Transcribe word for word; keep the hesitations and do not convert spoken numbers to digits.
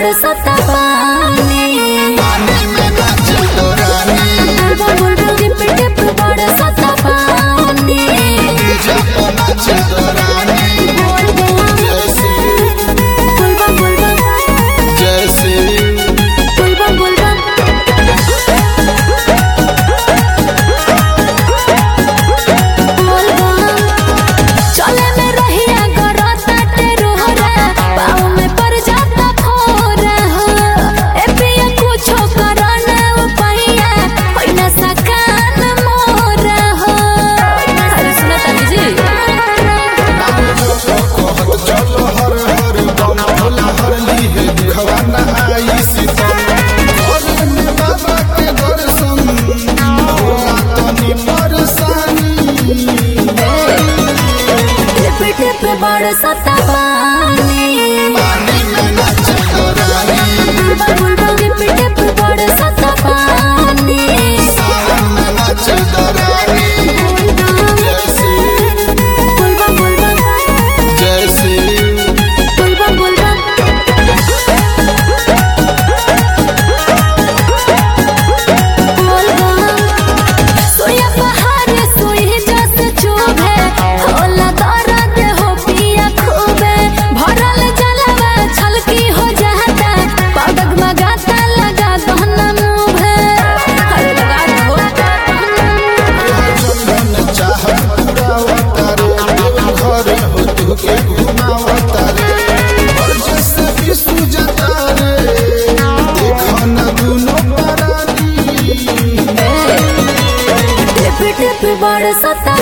बरसता पानी पानी में नाचे तो रानी बुलबुल टिप टिप बरसता पानी डीजे पे नाचे तो रानी जैसे बुलबुल बुलबुल जैसे बुलबुल बुलबुल चले में रहिया गरता टेरोरा पाँव में पर जाता खोरा हो ए पिया कुछो करना उपैया होइना सकान मोरा हो अरे सुना तानी जी कहत चलो हर हर बम भोला हर ली है खवाना आई सीतम घर में बाबा के दर्शन भोला तनी परेशानी टिप टिप बरसता पानी पानी में नाचे तो रानी बुलबुल टिप टिप बरसता पानी सावन में नाचे तो रानी जैसे बुलबुल बुलबुल जैसे बुलबुल बुलबुल सोया पहाड़ सोई जस चुभे होला दर्द हो पिया खूबे भरल जलवा छलकी हो जाता पगग मगाता लगा दहना मुभे हर लगा हो चंदन चाहत पूरा अवतारे देव घर हो तू के घुमावतारे और जैसे विष्णु जतारे देखो न दुनो परानी टिप टिप बरसता